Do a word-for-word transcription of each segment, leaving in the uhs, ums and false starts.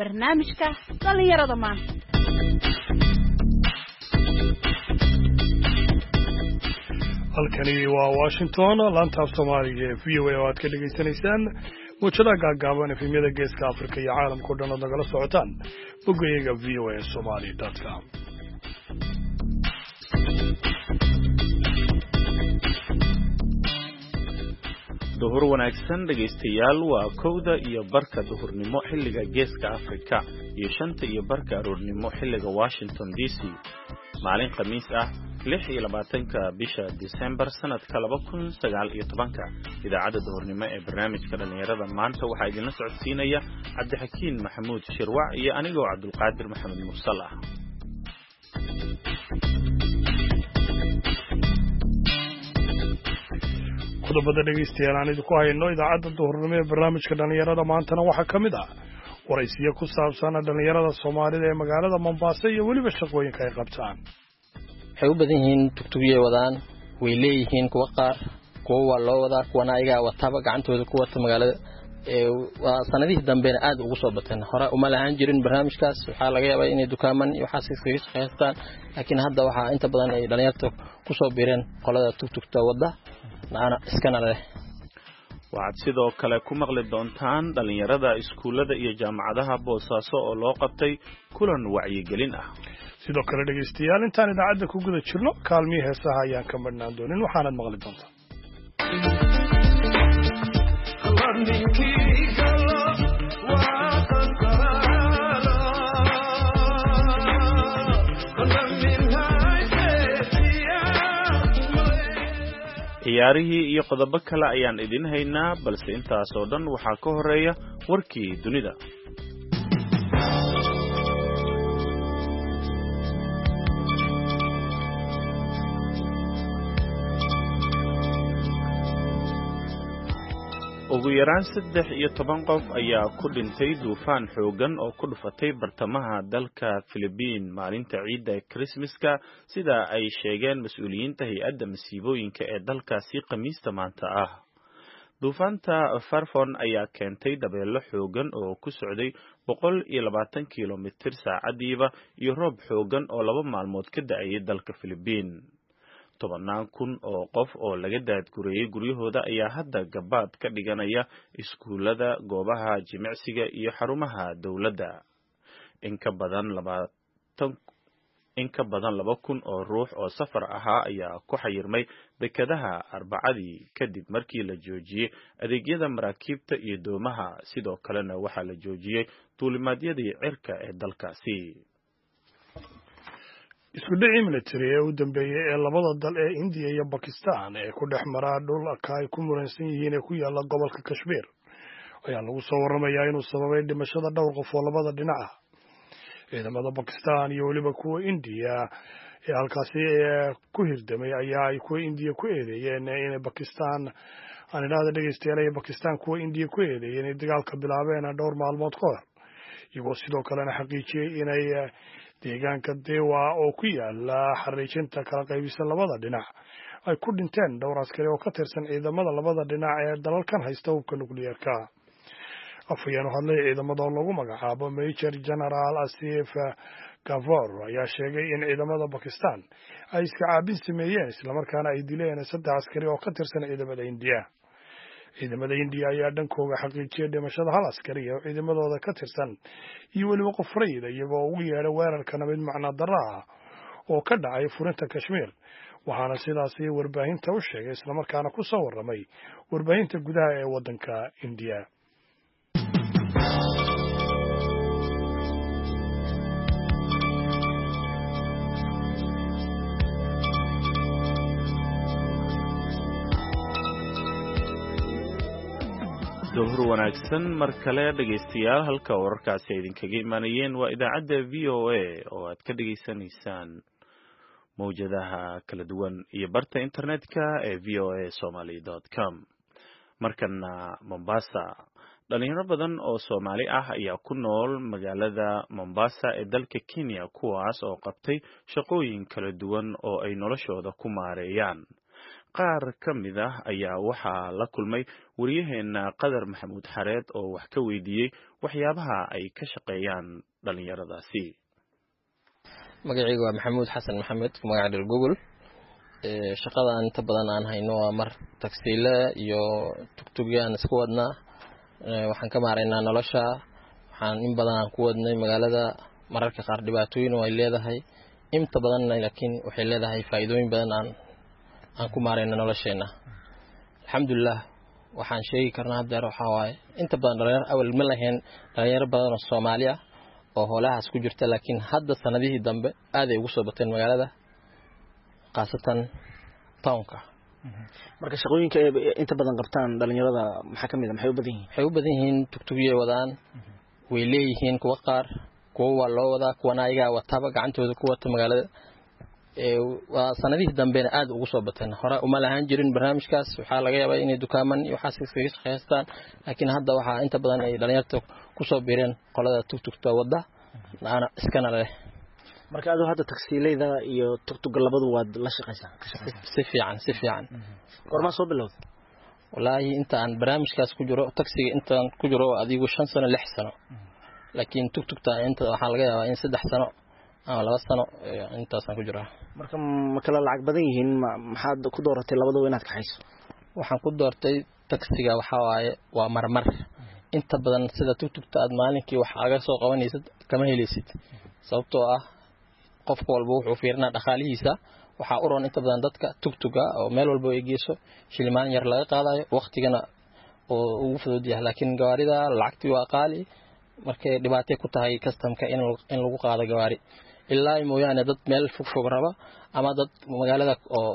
barnaamijka dhalinyarada maanta. halkani waa Washington laanta Soomaaliga ee V O A oo aad ka dhageysanaysaan muujada gaagaaban efemyada geeska Afrika iyo caalamka oo dhan oo nagala socotaan boggayaga v o a somali dot com. duhur wanaagsan dhageystayaal waa kowda iyo barka duhurnimo xilliga geeska Afrika iyo shanta iyo barka aroornimo xilliga Washington D C maalin khamiis ah lix iyo labaatanka bisha December sanadka laba kun sagaal iyo tobanka idaacada duhurnimo ee barnaamijka dhalinyarada maanta waxaa idin la socodsiinaya Cabdixakiin Maxamuud Shirwac iyo anigoo Cabdulqaadir Maxamed Mursal ah. qodobada dhageystayaal aan idinku hayno idaacada duhurnimo ee barnaamijka dhalinyarada maantana waxaa ka mid ah waraysiyo ku saabsan dhalinyarada Soomaalida ee magaalada Mombasa iyo waliba shaqooyinka ay qabtaan. waxay u badan yihiin tugtugiyay wadaan way leeyihiin kuwa qaar kuwa waa loo wadaa kuwana ayaga wataba gacantooda ku wata magaalada ee waa sanadihii dambeena aad ugu soo bateen hore uma lahaan jirin barnaamijkaas waxaa laga yaabaa inay dukaaman iyo waxaas iskaga shaqeystaan laakiin hadda waxaa inta badan ay dhalinyarta ku soo biireen qolada tugtugta wada naana iskana leh. waxaad sidoo kale ku maqli doontaan dhalinyarada iskuulada iyo jaamacadaha Boosaaso oo loo qabtay kulan wacyigelin ah. sidoo kale dhageystayaal intaan idaacada ku guda jirno kaalmii heesaha ayaan ka marnaan doonin waxaanad maqli doontaa. ciyaarihii iyo qodobo kale ayaan idin haynaa balse intaas oo dhan waxaa ka horeeya warkii dunida. ugu yaraan saddex iyo toban qof ayaa ku dhintay duufaan xoogan oo ku dhufatay bartamaha dalka Philippines maalinta ciidda Christmaska sida ay sheegeen mas'uuliyiinta hay'adda masiibooyinka ee dalkaasi Khamiista maanta ah. duufaanta Farfon ayaa keentay dabeelo xoogan oo ku socday boqol iyo labaatan kiiloomitir saacadiiba iyo roob xoogan oo laba maalmood ka da'ayay dalka Philippines. tobanaan kun oo qof oo laga daadgureeyay guryahooda ayaa hadda gabaad ka dhiganaya iskuulada, goobaha jimicsiga iyo xarumaha dawladda. in ka badan labaatan in ka badan laba kun oo ruux oo safar ahaa ayaa ku xayirmay dekedaha Arbacadii kadib markii la joojiyay adeegyada maraakiibta iyo doomaha. sidoo kalena waxaa la joojiyay duulimaadyadii cirka ee dalkaasi. isku dhicii military ee u dambeeyay ee labada dal ee India iyo Pakistan ee ku dhex maraa dhulka ay ku muransan yihiin ee ku yaala gobolka Kashmir ayaa lagu soo waramayaa inuu sababay dhimashada dhowr qof oo labada dhinac ah. ciidamada Pakistan iyo waliba kuwa India ee halkaasi ku hirdamay ayaa ay kuwa India ku eedeeyeen in Pakistan aan idhaahdo dhageystayaal ee Pakistan kuwa India ku eedeeyeen in dagaalka bilaabeen dhowr maalmood ka hor iyagoo sidoo kalena xaqiijiyay inay deegaanka Dewa oo ku yaala xariijinta kala qaybisan labada dhinac ay ku dhinteen dhowr askari oo ka tirsan ciidamada labada dhinac ee dalalkan haysta hubka nukliyeerka. afayeen u hadlay ciidamada oo lagu magacaabo Major General Asif Gavor ayaa sheegay in ciidamada Pakistan ay iska caabin sameeyeen isla markaana ay dileen saddex askari oo ka tirsan ciidamada India. ciidamada India ayaa dhankooda xaqiijiyay dhimashada hal askari oo ciidamadooda ka tirsan iyo waliba qof rayid iyagoo ugu yeeray weerarkana mid macna darro ah oo ka dhacay furinta Kashmir. waxaana sidaasi warbaahinta u sheegay isla markaana ku soo warramay warbaahinta gudaha ee waddanka India. duhur wanaagsan mar kale dhageystayaal halka wararkaasi ay idinkaga imaanayeen waa idaacadda V O A oo aad ka dhageysanaysaan mawjadaha kala duwan iyo barta internetka ee v o a somali dot com. markana Mombasa dhalinyaro badan oo Soomaali ah ayaa ku nool magaalada Mombasa ee dalka Kenya kuwaas oo qabtay shaqooyin kala duwan oo ay noloshooda ku maareeyaan. qaar ka mid ah ayaa waxaa la kulmay wariyaheena qadar maxamuud xareed oo wax ka weydiiyey waxyaabaha ay ka shaqeeyaan dhalinyaradaasi. magacaygu waa maxamuud xasan maxamed magaca dhir google. shaqadan inta badan aan hayno waa mar tagsiile iyo tugtugyaan isku wadnaa. waxaan ka maaraynaa nolosha. waxaan in badan aan ku wadnay magaalada. mararka qaar dhibaatooyin ay leedahay, inta badan laakiin waxay leedahay faa'iidooyin badan aan aan ku maarayno nolosheena. alxamdulillah waxaan sheegi karnaa hadda waxa waaye inta badan dhalinyaro awal ma lahayn dhalinyaro badan oo Soomaali ah oo holahaas ku jirta, laakiin hadda sanadihii dambe aad ay ugu soo bateen magaalada, qaasatan townka. marka shaqooyinka inta badan qabtaan dhalinyarada maxaa kamid ah, maxay u badan yihiin? waxay u badan yihiin tugtugiyay wadaan, way leeyihiin kuwa qaar, kuwa waa loo wadaa, kuwana ayaga wataba gacantooda ku wata magaalada. ee waa sanadihii dambe aad ugu soo bateen. hore uma lahaan jirin barnaamijkaas, waxaa laga yaabaa inay dukaaman iyo waxaas iskaga shaqeystaan, laakiin hadda waxaa inta badan ay dhalinyarta ku soo biireen qolada tugtugta wada ana iskana leh. marka aad hadda taksiilayda iyo tugtugga labadu waad la shaqeysaa? si fiican si fiican. gorma soo bilowday? wallahi inta aan barnaamijkaas ku jiro taksiga intaan ku jiro adigu shan sano lix sano, laakiin tugtugta inta waxaa laga yaabaa in saddex sano ama laba sano intaasaan ku jiraa. marka ma kala lacag badan yihiin? maxaad ku dooratay labadaba inaad kaxayso? waxaan ku doortay taksiga waxaa waaye waa marmar. inta badan sida tugtugta aad maalinkii wax aga soo qabanaysid kama helaysid, sababtoo ah qofka walba wuxuu fiirinaa dhaqaalihiisa. waxaa u roon inta badan dadka tugtuga oo meel walba ay geyso shilimaan yar laga qaadayo, waqtigana oo ugu fudud yahay. laakiin gawaarida lacagtii waa qaali, markay dhibaatay ku tahay customka in in lagu qaado gawaari ilaa mooyaane dad meel fog fog raba ama dad magaalada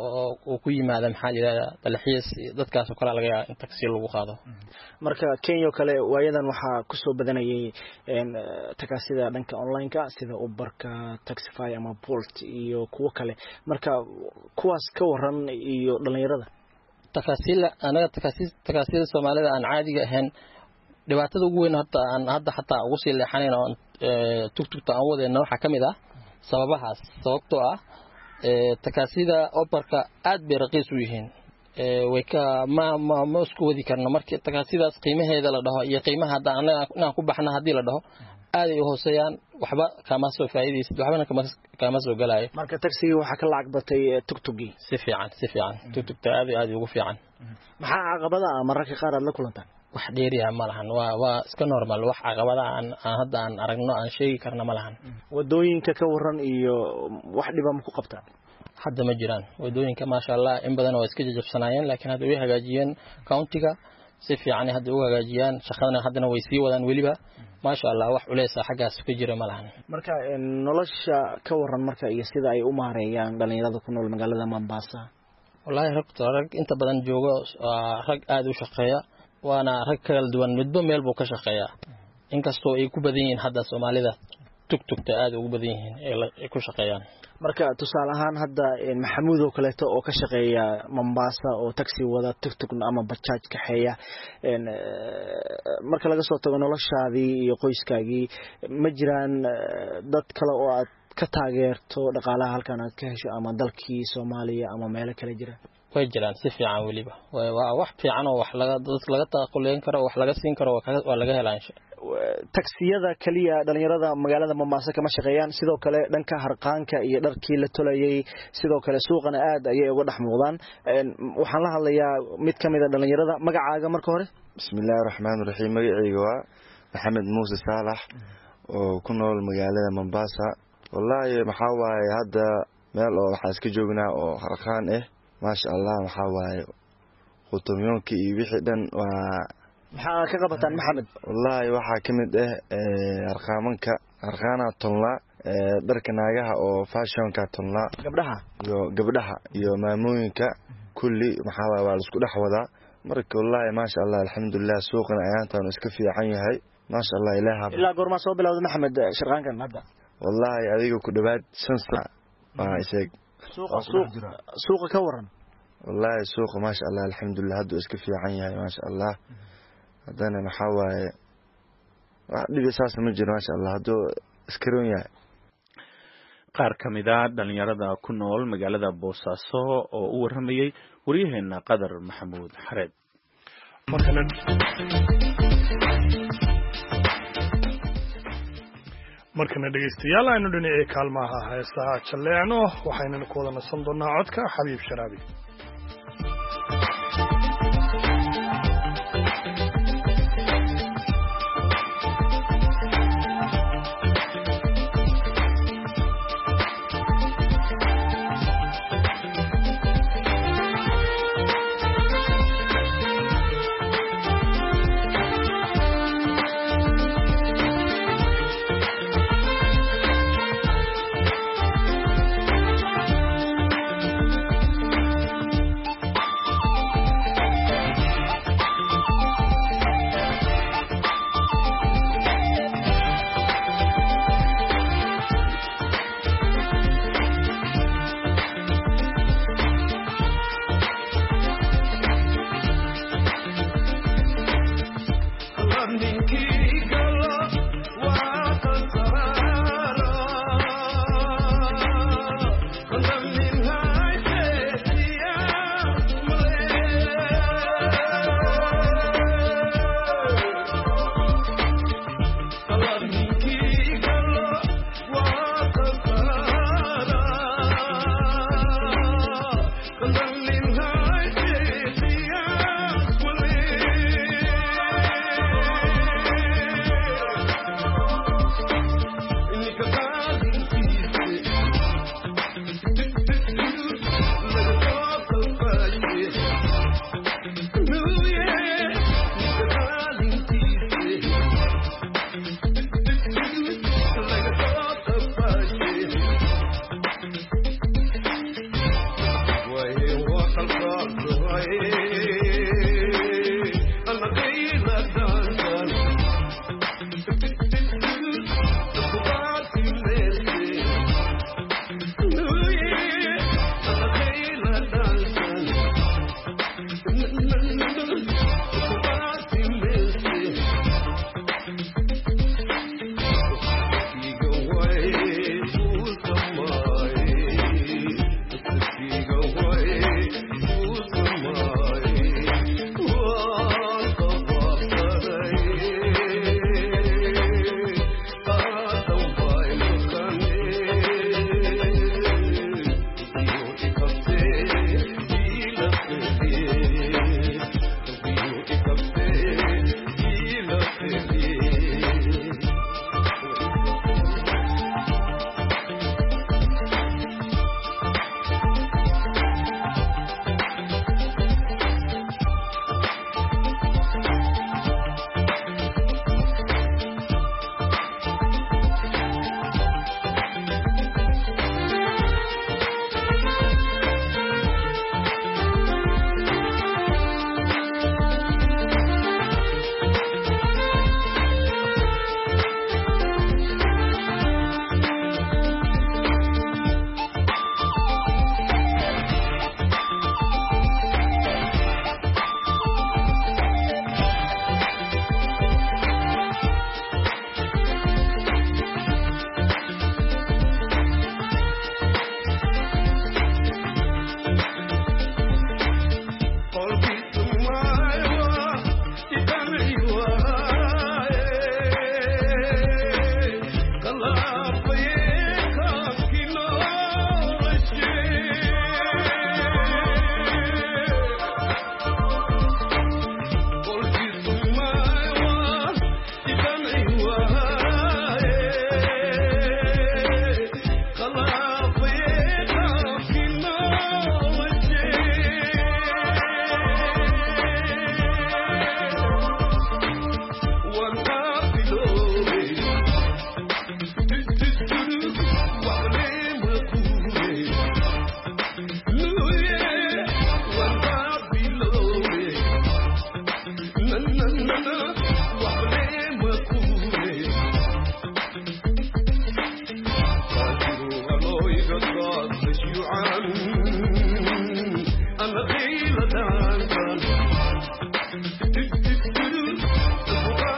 oo ku yimaada maxaa jira dalxiis, dadkaas oo kale laga yaabaa in taksi lagu qaado. marka Kenya kale waayadan waxaa ku soo badanayay een taksida dhanka online-ka sida Uber-ka, Taxify ama Bolt iyo kuwa kale. marka kuwaas ka waran iyo dhalinyarada taksila anaga taksi taksida Soomaalida aan caadiga ahayn, dhibaatada ugu weyn hadda aan hadda xataa ugu sii leexanayn oo tugtugta aan wadayna waxa kamid ah sababahaas. sababtoo ah ee taksida Uber-ka aad bay raqiis u yihiin. ee way ka ma ma isku wadi karno markii taksidaas qiimaheeda la dhaho iyo qiimaha hadda aan ku baxna hadii la dhaho aad ay hooseeyaan, waxba kama soo faa'iideysid, waxbana kama kama soo galaayo. marka taksiga waxa ka lacag batay tugtugi? si fiican si fiican tugtugta aad aad ugu fiican. maxaa caqabada mararka qaar aad la kulantaan? wax dheeriya ma lahan, waa waa iska normal. wax caqabada aan hadda aan aragno aan sheegi karna ma lahan. wadooyinka ka waran iyo wax dhibam ku qabtaan? hadda ma jiraan wadooyinka, ma sha Allah, in badan oo iska jajabsanayeen, laakiin hadda way hagaajiyeen countiga si fiican. hadda u hagaajiyaan shaqadana, haddana way sii wadaan waliba ma sha Allah. wax culeys ah xaggaas ka jira ma lahan. marka nolosha ka waran marka iyo sida ay u maareeyaan dhalinyarada ku nool magaalada Mombasa? wallahi rag inta badan joogo rag aad u shaqeeya, waana rag kala duwan, midba meel buu ka shaqeeyaa. inkastoo ay ku badan yihiin hadda Soomaalida tugtugta aad ugu badan yihiin ee ku shaqeeyaan. marka tusaale ahaan hadda Maxamuud oo kale oo ka shaqeeya Mombasa oo taxi wada tugtug ama bajaaj kaxeeya, een marka laga soo tago noloshaadii iyo qoyskaagii, ma jiraan dad kale oo aad ka taageerto dhaqaalaha halkan aad ka hesho ama dalkii Soomaaliya ama meel kale jira? way jiraan si fiican waliba. waa wax fiican oo wax laga dad laga taqaleen karo, wax laga siin karo, waa laga helaan. taksiyada kaliya dhalinyarada magaalada Mombasa kama shaqeeyaan, sidoo kale dhanka harqaanka iyo dharkii la tolayay, sidoo kale suuqana aad ayay uga dhaxmuudaan. waxaan la hadlayaa mid kamid ah dhalinyarada. magacaaga marka hore? bismillaahir rahmaanir rahiim. magacayga waa Maxamed Muuse Saalax oo ku nool magaalada Mombasa. wallahi maxaa waaye hadda meel oo waxa iska joognaa oo harqaan ah, ma sha Allah. maxaa waaye qutumyoonka iyo wixii dhan waa maxaa ka qabataan Maxamed? wallahi waxa kamid ah harqaamanka, harqaana tonla, dharka naagaha oo fashionka tonla, gabdhaha iyo gabdhaha iyo maamooyinka kulli maxaa waaye waa isku dhex wada. marka wallahi ma sha Allah, alxamdulillah, suuqana ayaantan iska fiican yahay ma sha Allah. ilaaha ilaa goorma soo bilowday Maxamed shaqaankan hadda? wallahi adiga ku dhawaad shan sano waa isag. suuqa suuqa ka waran? wallahi suuqa ma sha Allah, alxamdulillah, hadda iska fiican yahay ma sha Allah. hadana maxaa waaye wax dhib saas ma jiro ma sha Allah, hadda iska roon yahay. qaar ka mid ah dhalinyarada ku nool magaalada Boosaaso oo u waramayay wariyaheena Qadar Maxamuud Xareed. markana dhegeystayaal aynu dhinacii kaalmaha heesaha jaleecno waxaynu ku wada nasan doonaa codka Xabiib Sharaabi.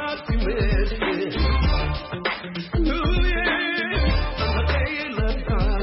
Ooh, yeah, I'm a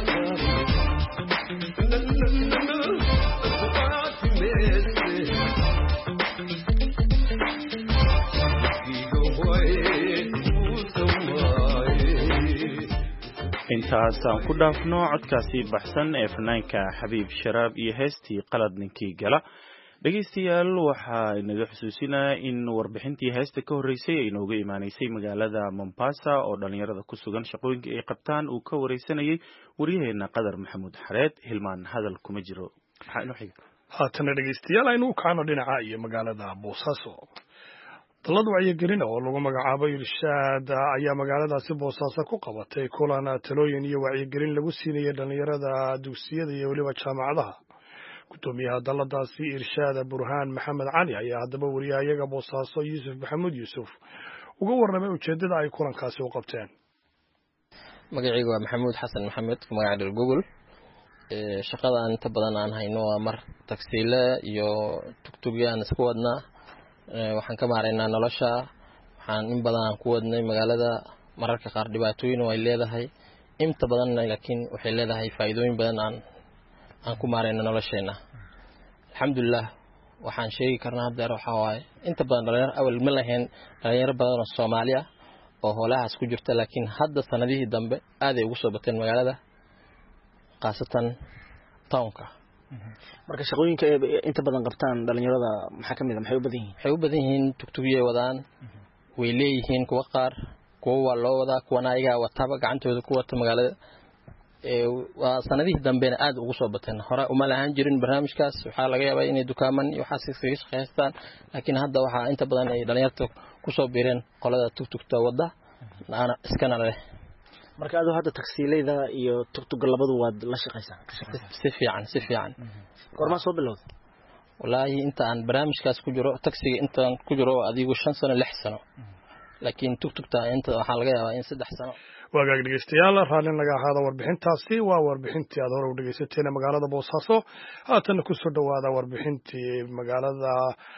intaasaan ku dhaafno codkaasi baxsan ee fanaanka xabiib sharaab iyo heestii qalad ninkii gala. dhegeystayaal waxaa inaga xusuusinaya in warbixintii heesta ka horreysay ay inooga imaanaysay magaalada Mombasa oo dhalinyarada ku sugan shaqooyinka ay qabtaan uu ka wareysanayay waryaheena Qadar Maxamuud Xareed. hilmaan hadal kuma jiro. maxaa inoo xiga? haatana dhegeystayaal aynu u kacno dhinaca iyo magaalada Boosaaso. dalad wacyigelin oo lagu magacaabo Irshaad ayaa magaaladaasi Boosaaso ku qabatay kulan talooyin iyo wacyigelin lagu siinayo dhalinyarada dugsiyada iyo waliba jaamacadaha. gudoomiyaha daladaasi Irshaad Burhaan Maxamed Cali ayaa haddaba wariyahayaga Boosaaso Yuusuf Maxamuud Yuusuf uga warramay ujeedada ay kulankaasi u qabteen. magacaygu waa Maxamuud Xasan Maxamed magaca dhul Google. ee shaqadan inta badan aan hayno waa mar taksiile iyo tugtugyaan isku wadnaa. waxaan ka maaraynaa nolosha. waxaan in badan aan ku wadnay magaalada mararka qaar dhibaatooyin way leedahay inta badan laakiin waxay leedahay faa'iidooyin badan aan aan ku maarayna nolosheena. alxamdulillah waxaan sheegi karnaa hadda waxa waaye inta badan dhalinyaro awal ma lahayn dhalinyaro badan oo Soomaali ah oo holahaas ku jirta laakiin hadda sanadihii dambe aad ay ugu soo bateen magaalada qaasatan townka. marka shaqooyinka inta badan qabtaan dhalinyarada maxaa kamid ah maxay u badan yihiin waxay u badan yihiin tugtugiyay wadaan way leeyihiin kuwa qaar kuwa waa loo wadaa kuwana ayaga wataba gacantooda ku wata magaalada. ee waa sanadihii dambeena aad ugu soo bateen hore uma lahaan jirin barnaamijkaas. waxaa laga yaabaa inay dukaaman iyo waxaas iskaga shaqeystaan laakiin hadda waxaa inta badan ay dhalinyarta ku soo biireen qolada tugtugta wada ana iskana leh. marka aad hadda taksiilayda iyo tugtugga labadu waad la shaqeysaa si fiican si fiican. goorma soo bilowday? wallaahi inta aan barnaamijkaas ku jiro taksiga intaan ku jiro adigu shan sano lix sano laakiin tugtugta inta waxaa laga yaabaa in saddex sano. waagaag dhegeystayaal raallin laga ahaada warbixintaasi waa warbixintii aad hore u dhegeysateen magaalada Boosaaso. haatana ku soo dhawaada warbixintii magaalada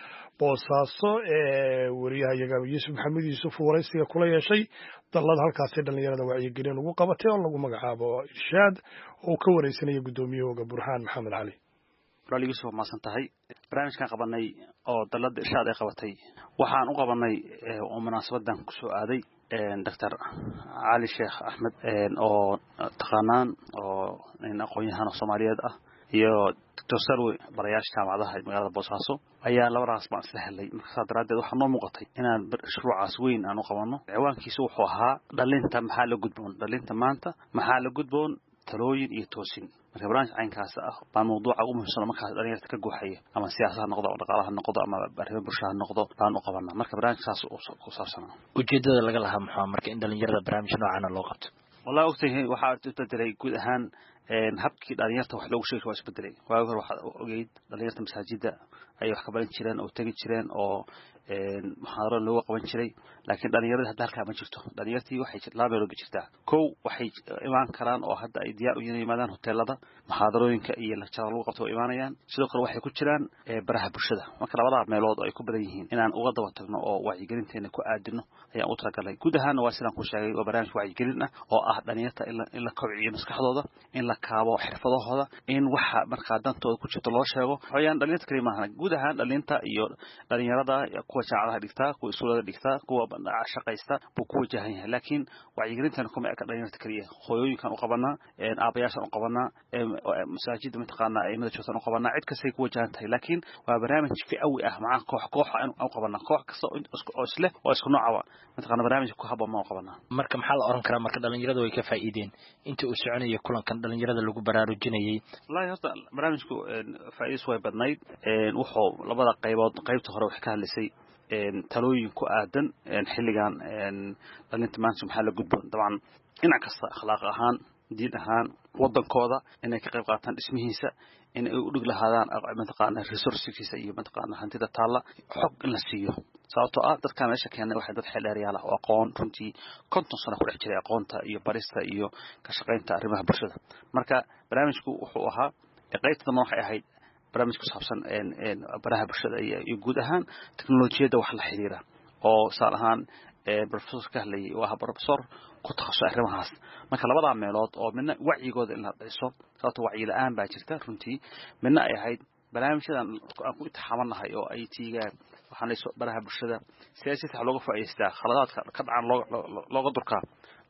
Boosaaso ee wariyahayaga Yuusuf Maxamuud Yuusuf waraysiga kula yeeshay dalad halkaasi dhalinyarada wacyigelin ugu qabatay oo lagu magacaabo Irshaad oo ka wareysanaya gudoomiyahooga Burhaan Maxamed Cali. walaal Yuusuf ma san tahay barnaamijkan qabanay oo dalada Irshaad ay qabatay waxaan u qabanay oo munaasabadan ku soo aaday Doctor Ali Sheikh Ahmed oo taqaanaan oo in aqoon-yahan Soomaaliyeed ah iyo Doctor Salwe barayaasha jaamacadaha magaalada Boosaaso ayaa laba raas baan isla helay. markaas daraadeed waxaa noo muuqatay inaan mashruucaas weyn aan u qabanno. ciwaankiisu wuxuu ahaa dhalinta maxaa la gudboon dhalinta maanta maxaa la gudboon talooyin iyo toosin. marka barnaamij caynkaas ah baan mowduuca ugu muhiimsan markaas dhalinyarta ka guuxaya ama siyaasadaha noqdo ama dhaqaalaha noqdo ama arrimaha bulshada noqdo baan u qabanaa. marka barnaamijkaas uu ku saabsan ujeedada laga lahaa maxaa marka in dhalinyarada barnaamij noocan loo qabto. wallahi ogtahay waxa uu bedelay guud ahaan een habkii dhalinyarta wax loogu sheegay waa isbedelay. waagi hore waxa ogeyd dhalinyarta masaajida ay wax ka baran jireen oo tagi jireen oo een muxaadaro loo qaban jiray laakiin dhalinyarada hadda halka ma jirto. dhalinyartii waxay laabay loo jirtaa kow waxay imaan karaan oo hadda ay diyaar u yimaadaan hoteelada muxaadarooyinka iyo lecture lagu qabto imaanayaan. sidoo kale waxay ku jiraan baraha bulshada. marka labada meelood ay ku badan yihiin inaan uga daba tagno oo wacyigelinteena ku aadino ayaan u talagalay. guud ahaan waa sidaan ku sheegay waa barnaamij wacyigelin ah oo ah dhalinyarta in la kobciyo maskaxdooda in la kaabo xirfadahooda in waxa marka dantooda ku jirto loo sheego. waxaan dhalinyarta kaliya maahan guud ahaan dhalinta iyo dhalinyarada kuwa jaacadaha dhigtaa kuwa iskuulada dhigtaa kuwa shaqaysta buu ku wajahan yahay. laakiin wacyigelintan kuma eka dhalinyarta kaliya hooyooyinkan u qabanaa aabayaashan u qabanaa masaajidda mataqaana ay madax joogtaan u qabanaa cid kasta ay ku wajahan tahay. laakiin waa barnaamij fi'awi ah macaan koox koox aan u qabanaa koox kasta oo isle oo isku nooca mataqaana barnaamij ku habboon ma u qabanaa. marka maxaa la oran karaa marka dhalinyarada way ka faa'iideen inta uu soconayo kulankan dhalinyarada lagu baraarujinayay. wallahi horta barnaamijku faa'iido way badnayd. wuxuu labada qaybood qaybta hore wax ka hadlaysay talooyin ku aadan xilligan dhalinta maanta maxaa la gudboon dabcan dhinac kasta akhlaaq ahaan diin ahaan wadankooda inay ka qayb qaataan dhismihiisa in ay u dhig lahaadaan mataqaana resourcekiisa iyo mataqaana hantida taalla xog in la siiyo. sababtoo ah dadka meesha keenay waxay dad xeelheeryaal ah oo aqoon runtii konton sano ku dhex jiray aqoonta iyo barista iyo ka shaqaynta arrimaha bulshada. marka barnaamijku wuxuu ahaa qaybta ma waxay ahayd barnaamij ku saabsan een baraha bulshada iyo guud ahaan teknolojiyadda wax la xiriira oo saal ahaan ee professor ka hadlay waa professor ku takhasusay arrimahaas. marka labada meelood oo midna wacyigooda in la dhiso sababtoo wacyi la'aan baa jirta runtii midna ay ahayd barnaamijyadan aan ku intixaamanahay oo ay tiigaan waxaan leeyahay baraha bulshada siyaasada looga faa'iideystaa khaladaadka ka dhacan looga looga durkaa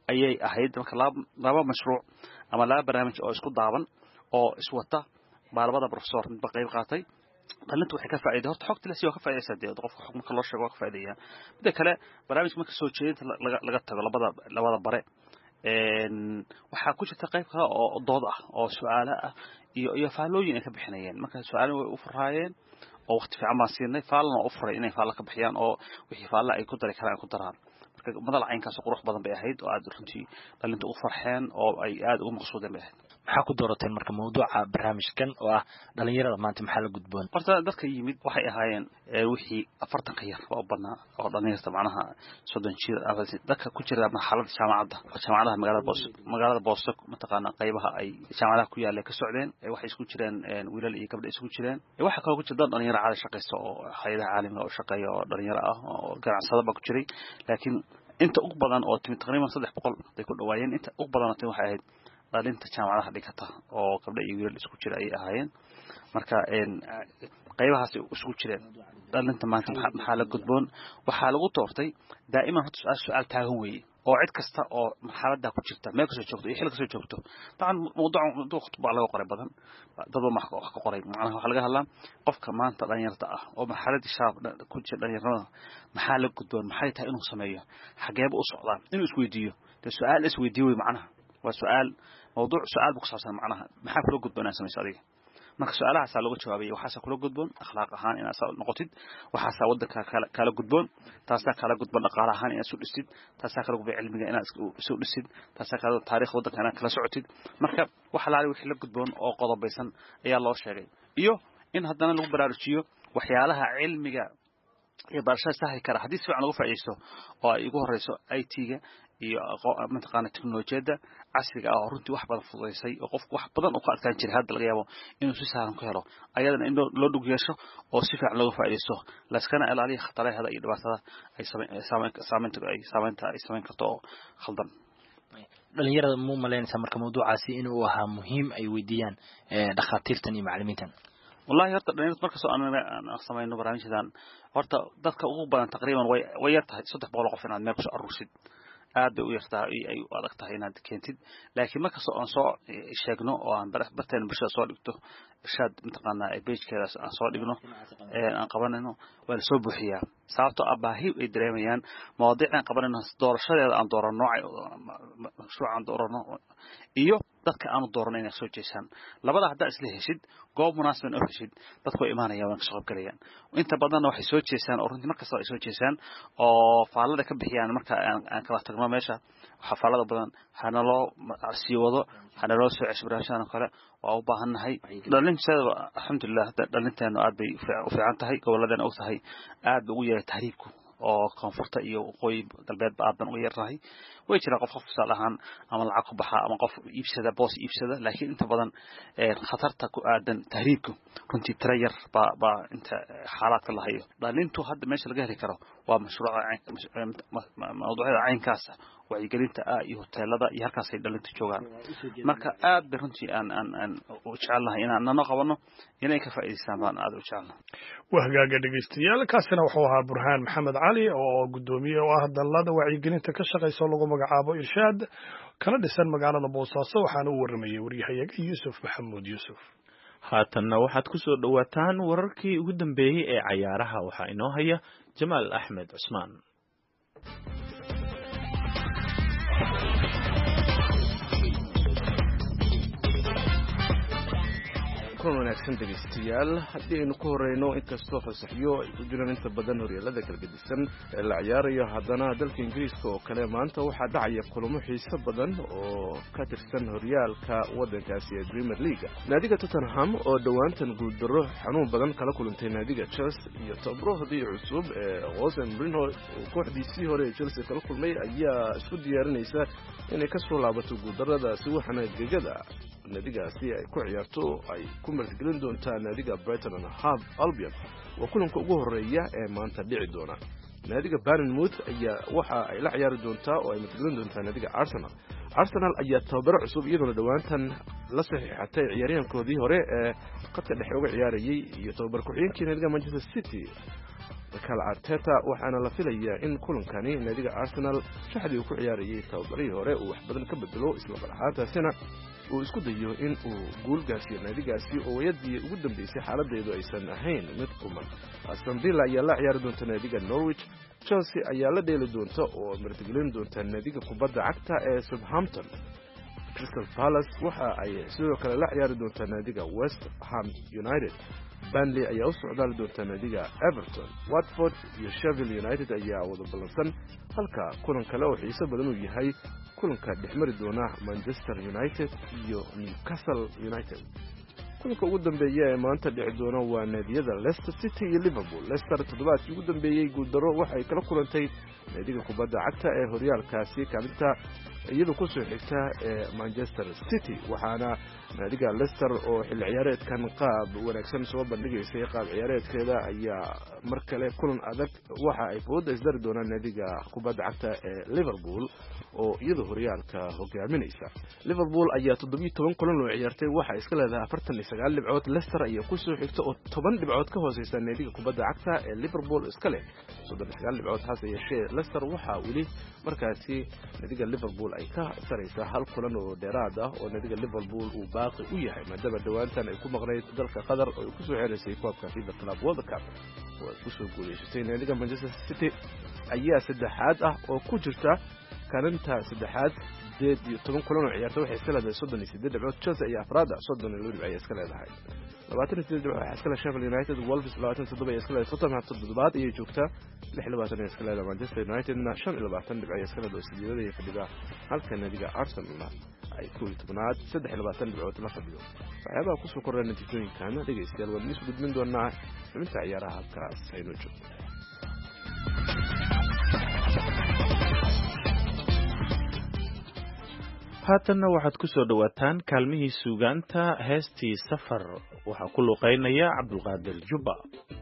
ayay ahayd marka laba mashruuc ama laba barnaamij oo isku daaban oo iswata baalabada professor mid qayb qaatay dhalintu waxay ka faa'iido horta xogta la sii ka faa'iideysaa qofka xog marka loo sheego ka faa'iideeyaa mid kale barnaamij marka soo jeedinta laga laga tago labada labada bare een waxa ku jirta qayb kale oo dood ah oo su'aalo ah iyo iyo faalooyin ay ka bixinayeen marka su'aalo way u furaayeen oo waqti fiican ma siinay faalna u furay inay faal ka bixiyaan oo wixii faal ay ku dari karaan ku daraan marka madal caynkaas qurux badan bay ahayd oo aad runtii dhalintu u farxeen oo ay aad ugu maqsuudeen bay ahayd maxaa ku doorateen marka mawduuca barnaamijkan oo ah dhalinyarada maanta maxaa la gudboon horta dadka yimid waxay ahaayeen wixii afartan ka yar oo badnaa oo dhalinyarta macnaha soddon jir dadka ku jira marxaladda jaamacadda jaamacadaha magaalada boos magaalada boosto mataqaana qaybaha ay jaamacadaha ku yaalay ka socdeen waxay isku jireen wiilal iyo gabdho isku jireen waxa kale ku jira dhalinyaro caadi shaqaysta oo hay'adaha caalamiga oo shaqeeya oo dhalinyaro ah oo ganacsada ba ku jiray laakiin inta ugu badan oo timid taqriiban saddex boqol ay ku dhawaayeen inta ugu badan oo waxay ahayd dhalinta jaamacadaha dhigata oo gabdho iyo wiilal isku jira ay ahaayeen marka een qaybahaas isku jireen dhalinta maanta maxaa la gudboon waxa lagu doortay daa'iman horta su'aal taagan weeye oo cid kasta oo marxaladda ku jirta meel kasta joogto iyo xil kasta joogto taan mawduuca mawduuc khutba laga qoray badan dad wax wax ka qoray macnaha waxa laga hadlaa qofka maanta dhalinyarada ah oo marxaladda shaab ku jira dhalinyarada maxaa la gudboon maxay tahay inuu sameeyo xageeba u socdaa inuu isweydiiyo su'aal isweydiiyo macnaha waa su'aal mawduuc su'aal ku saabsan macnaha maxaa kula gudboonaa sameeyay adiga marka su'aalahaas lagu jawaabay waxa kula gudboon akhlaaq ahaan inaad soo noqotid waxa wadanka kala gudboon taas kala gudboon dhaqaale ahaan inaad soo dhisid taas kala gudboon cilmiga inaad soo dhisid taas kala taariikh wadanka inaad kala socotid marka waxa la wixii la gudboon oo qodobaysan ayaa loo sheegay iyo in haddana lagu baraarujiyo waxyaalaha cilmiga iyo barashada sahay kara hadii si fiican lagu faa'iideysto oo ay ugu horeyso I T-ga iyo mataqaana teknolojiyada casriga ah oo runtii wax badan fududeysay oo qofku wax badan u ka adkaan jiray hadda laga yaabo inuu si sahlan ku helo ayadana in loo dhug yeesho oo si fiican looga faa'iideysto la iskana ilaaliyo khataraha iyo dhibaatada ay saameynta ay saameynta ay saameyn karto khaldan dhalinyarada muu maleynaysa marka mawduucaasi inuu ahaa muhiim ay weydiiyaan dhakhaatiirtan iyo macallimiintan والله هرت دنيت مركز أنا أنا سمعنا برامج هذا هرت ذاتك أقول بدن تقريبا وي ويرتها صدق بقول قفنا عن مركز الرشيد aad u yartaa ay u adag tahay inaad keentid laakiin marka soo aan soo sheegno oo aan barax barteen bulshada soo dhigto irshad intaqaana ay page-keeda aan soo dhigno ee aan qabanayno waa la soo buuxiyaa sababtoo ah baahi ay dareemayaan mawduucan qabanayno doorashadeeda aan doorano nooc mashruucan doorano iyo dadka aan doorano inay soo jeesaan labada hadda isla heshid goob munaasab oo heshid dadku way imaanayaan waan ka soo galayaan inta badan waxay soo jeesaan oo runtii marka ay soo jeesaan oo faalada ka bixiyaan marka aan kala tagno meesha xafalada badan hana loo sii wado hana loo soo cishbiraashan kale oo u baahanahay dhalinteeda alxamdulillah dhalinteena aad bay u fiican tahay goboladana oo tahay aad ugu yeeray tahriibku oo koonfurta iyo qoy dalbeed baadan u yarnahay way jiraan qof qof salahan ama lacag ku baxa ama qof iibsada boos iibsada laakiin inta badan ee khatarta ku aadan tahriibku runtii trayar ba ba inta xaaladka la hayo dhalintu hadda meesha laga heli karo waa mashruuca mawduuca caynkaas wacyigelinta ah iyo hoteelada iyo halkaas ay dhalintu joogaan marka aad bay runtii aan aan aan u jecelnahay inaan nano qabano inay ka faa'iideystaan baan aad u jecelnahay wahgaaga dhegeystayaal kaasina wuxuu ahaa burhaan maxamed cali oo gudoomiye oo ah dalada wacyigelinta ka shaqeysa lagu magacaabo irshaad kana dhisan magaalada boosaaso waxaana u waramayay wariyahayaga yuusuf maxamuud yuusuf haatanna waxaad ku soo dhawaataan wararkii ugu dambeeyay ee cayaaraha waxaa inoo haya jamaal axmed cusmaan wanaagsan dhegeystayaal haddii aynu ku horeyno inkastoo fasaxyo ay ku jiraan inta badan horyaalada kala gedisan ee la ciyaarayo haddana dalka ingiriiska oo kale maanta waxaa dhacaya kulamo xiiso badan oo ka tirsan horyaalka waddankaasi ee premier leaga naadiga tottenham oo dhowaantan guuldaro xanuun badan kala kulantay naadiga chelsea iyo tabrohdii cusub ee jose mourinho oo kooxdiisii hore ee chelsea kala kulmay ayaa isku diyaarinaysa inay ka soo laabato guuldaradaasi waxaana gegada naadigaasi ay ku ciyaarto ay ku martigelin doontaa naadiga Brighton and Hove Albion waa kulanka ugu horeeya ee maanta dhici doona naadiga Bournemouth ayaa waxa ay la ciyaari doontaa oo ay martigelin doontaa naadiga Arsenal Arsenal ayaa tababaro cusub iyadoo dhawaantan la saxiixatay ciyaaryahankoodii hore ee qadka dhexe uga ciyaarayay iyo tababar ku-xigeenkii naadiga Manchester City Mikel Arteta waxaana la filayaa in kulankani naadiga Arsenal shaxdii uu ku ciyaarayay tababarihii hore uu wax badan ka bedelo isla marxaataasina uu isku dayo in uu guul gaarsiiyo naadigaasi oo wayadii ugu dambeysay xaaladeedu aysan ahayn mid quman. Aston Villa ayaa la ciyaari doonta naadiga Norwich, Chelsea ayaa la dheeli doonta oo martigelin doonta naadiga kubadda cagta ee Southampton. Crystal Palace waxa ay sidoo kale la ciyaari doonta naadiga West Ham United. Burnley ayaa u socdaali doonta naadiga Everton. Watford iyo Sheffield United ayaa wada ballansan, halka kulan kale oo xiiso badan uu yahay kulanka dhexmari doona Manchester United iyo Newcastle United. kulanka ugu dambeeya ee maanta dhici doona waa naadiyada Leicester City iyo Liverpool. Leicester toddobaadkii ugu dambeeyay guuldaro waxay kala kulantay naadiga kubadda cagta ee horyaalkaasi kaalinta iyadoo ku soo xigta ee Manchester City, waxaana naadiga Leicester oo xilli ciyaareedkan qaab wanaagsan soo bandhigaysay qaab ciyaareedkeeda ayaa mar kale kulan adag waxa ay fooda isdari doonaan naadiga kubadda cagta ee Liverpool oo iyadoo horyaalka hogaaminaysa. Liverpool ayaa toddoba iyo toban kulan oo ciyaartay waxa iska leedahay afartan iyo sagaal dhibcood. Leicester ayaa ku soo xigta oo toban dhibcood ka hooseysa naadiga kubadda cagta ee Liverpool iska leh soddon iyo sagaal dhibcood. Hase yeeshee Leicester waxa weli markaasi naadiga Liverpool ay ka sareysaa hal kulan oo dheeraad ah oo naadiga Liverpool uu baaqi u yahay maadaama dhawaantan ay ku maqnayd dalka Qatar oo ku soo xeereysay koobka FIFA Club World Cup oo ay ku soo guuleysatay. naadiga Manchester City ayaa saddexaad ah oo ku jirta kaalinta saddexaad sideed iyo toban kulan oo ciyaarta waxay iska leedahay soddon iyo siddeed dhibcood. Chelsea ayaa afraad ah soddon iyo laba dhibcood ay iska leedahay. labaatan iyo siddeed dhibcood waxaa iska leh Sheffield United. Wolves labaatan iyo toddoba ay iska leedahay. Tottenham toddobaad ayay joogtaa lix iyo labaatan ay iska leedahay. Manchester United shan iyo labaatan dhibcood ay iska leedahay sideedada ay fadhidaa, halka naadiga Arsenal ay ku tobnaad saddex iyo labaatan dhibcood la fadhiyo. waxyaabaha ku soo korreeyay natiijooyinkan dhageystayaal waan isku gudbin doonaa xubinta ciyaaraha halkaas aynu joogno. haatanna waxaad ku soo dhawaataan kaalmihii suugaanta heestii safar waxaa ku luqeynaya Cabdulqaadir Jubba.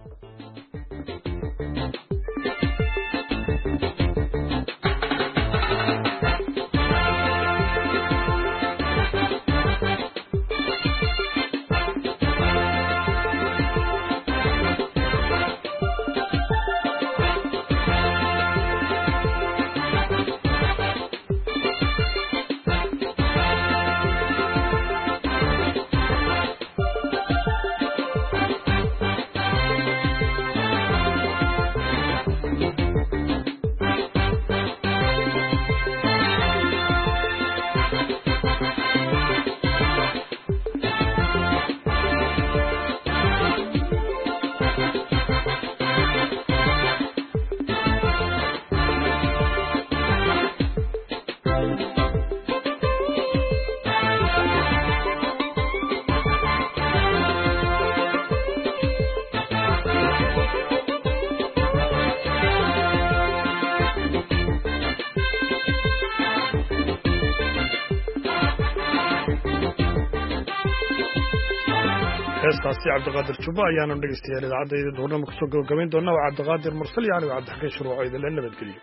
heestaasi Cabdiqaadir Jubba ayaanu dhageystayaal idaacadda duurnimo ku soo gabagabayn doonaa. waa Cabdiqaadir Mursal iyo aniga Cabdixakiin Shuruuco idin la nabadgeliyo.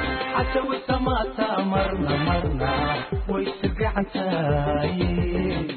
حتى والسماء مرنا مرنا ويسرق عن تايي